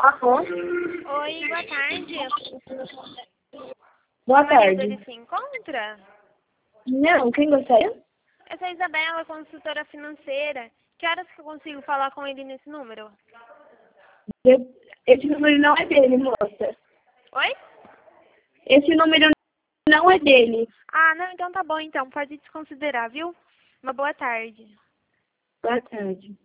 Aham. Oi, boa tarde. Boa O marido, tarde. ele se encontra? Não, quem gostaria? Eu sou a Isabela, consultora financeira. Que horas que eu consigo falar com ele nesse número? Esse número não é dele, moça. Oi? Esse número não é dele. Ah, não, então tá bom, então. Pode desconsiderar, viu? Uma boa tarde. Boa tarde.